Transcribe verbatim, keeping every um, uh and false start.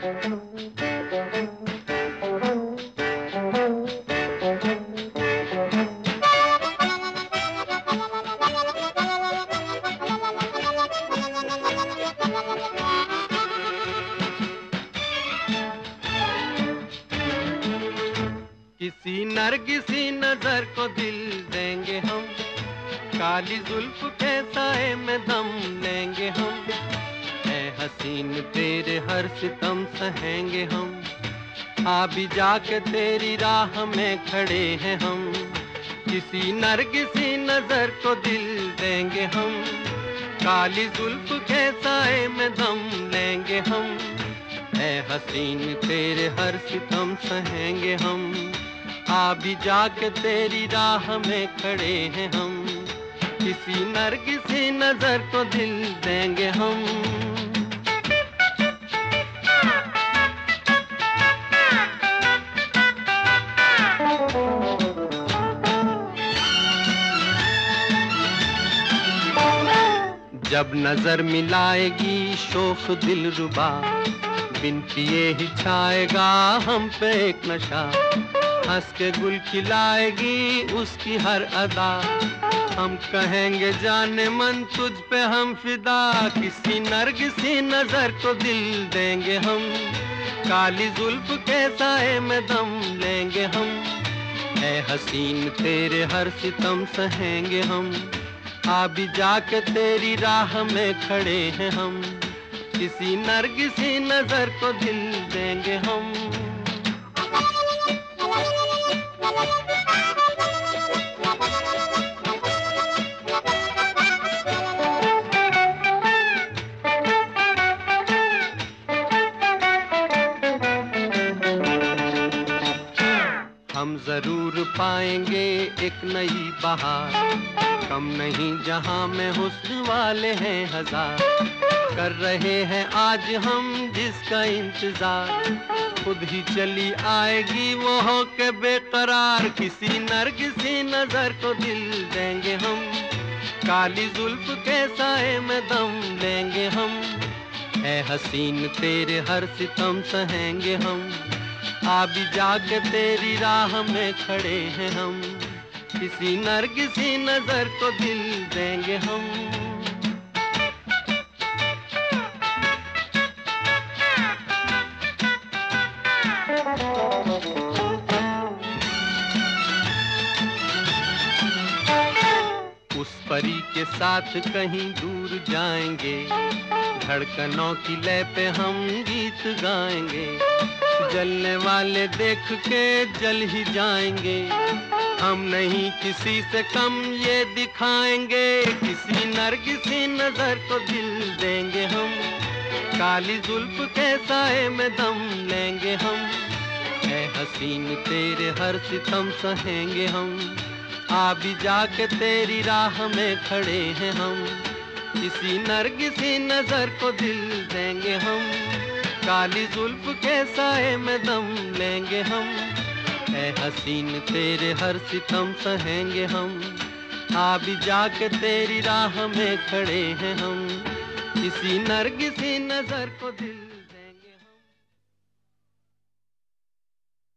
किसी नरगिसी नजर को दिल देंगे हम, काली जुल्फ के साए में दम लेंगे हम। ऐ हसीन तेरे हर सितम सहेंगे हम, आ भी जाके तेरी राह में खड़े हैं हम। किसी नरगिसी नजर को दिल देंगे हम, काली जुल्फ के साए में दम लेंगे हम। ऐ हसीन तेरे हर सितम सहेंगे हम, आ भी जाके तेरी राह में खड़े हैं हम। किसी नरगिसी नजर को दिल देंगे हम। जब नजर मिलाएगी शोख दिल रुबा, बिन पिए ही छाएगा हम पे एक नशा। हंस के गुल खिलाएगी उसकी हर अदा, हम कहेंगे जाने मन तुझ पे हम फिदा। किसी नरगिसी नजर को दिल देंगे हम, काली जुल्फ के साए में दम लेंगे हम। ऐ हसीन तेरे हर सितम सहेंगे हम, आ भी जाके तेरी राह में खड़े हैं हम। किसी नरगिसी नजर को दिल देंगे हम। हम जरूर पाएंगे एक नई बहार, कम नहीं जहां में हुस्न वाले हैं हजार। कर रहे हैं आज हम जिसका इंतजार, खुद ही चली आएगी वो हो के बेकरार। किसी नरगिसी नजर को दिल देंगे हम, काली जुल्फ के साए में दम लेंगे हम। ऐ हसीन तेरे हर सितम सहेंगे हम, आ भी जाके तेरी राह में खड़े हैं हम। किसी नरगिसी नजर को दिल देंगे हम। उस परी के साथ कहीं दूर जाएंगे, धड़कनों की लय पे हम गीत गाएंगे। जलने वाले देख के जल ही जाएंगे, हम नहीं किसी से कम ये दिखाएंगे। किसी नरगिसी नजर को दिल देंगे हम, काली जुल्फ के साए में दम लेंगे हम। ऐ हसीन तेरे हर सितम सहेंगे हम, आ भी जाके तेरी राह में खड़े हैं हम। किसी नरगिसी नजर को दिल देंगे हम, काली जुल्फ के साए में दम लेंगे हम। ऐ हसीन तेरे हर सितम सहेंगे हम, आ भी जाके तेरी राह में खड़े हैं हम। किसी नरगिसी नजर को दिल